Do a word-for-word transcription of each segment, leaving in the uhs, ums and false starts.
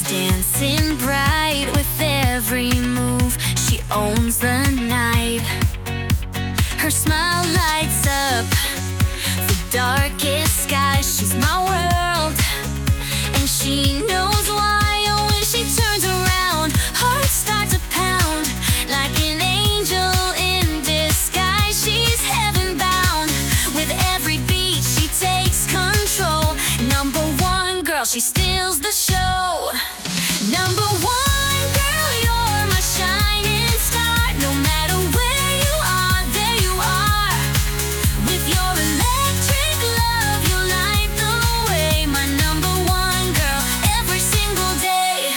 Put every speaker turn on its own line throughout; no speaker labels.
dancing bright with every move. She owns the night. Her smile lights up the darkest sky. She's my world, and she knows why. Oh, when she turns around, hearts start to pound like an angel in disguise. She's heaven bound. With every beat, she takes control. Number one girl, she steals the show. Number one girl, you're my shining star. No matter where you are, there you are. With your electric love, you light the way. My number one girl, every single day.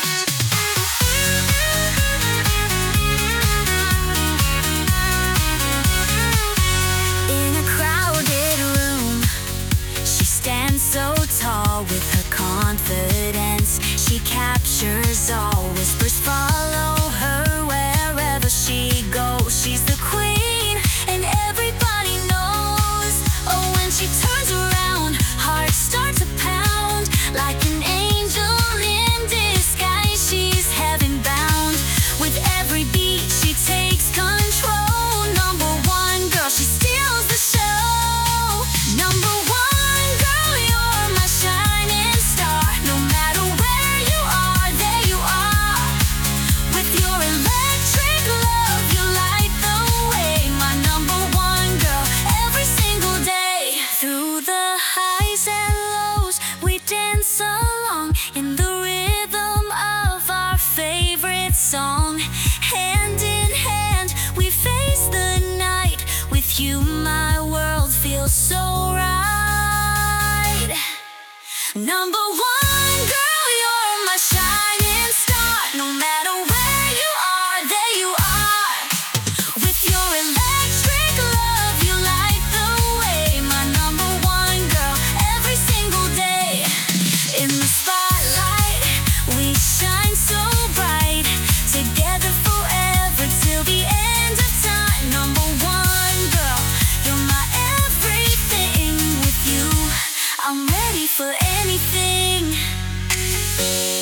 In a crowded room, she stands so tall with her confidence. She captures all, whispers follow her wherever she goes. She's the queen, and everybody knows. Oh, when she turns around, hearts start to pound like an angel in disguise. She's heaven bound. With every beat, she takes control. Number one girl, she steals the show. Number one girl, you're my shining star. No matter where you are, there you are. With your electric love, you light the way. My number one girl, every single day. Through the highs and lows, we dance along in the rhythm of our favorite song. Hand in hand, we face the night. With you, my world feels so right. Number one girl, you're my shining star. No matter where you are, there you are. With your electric love, you light the way. My number one girl, every single day. In the spotlight, we shine so bright. Together forever till the end of time. Number one girl, you're my everything. With you, I'm ready for anything.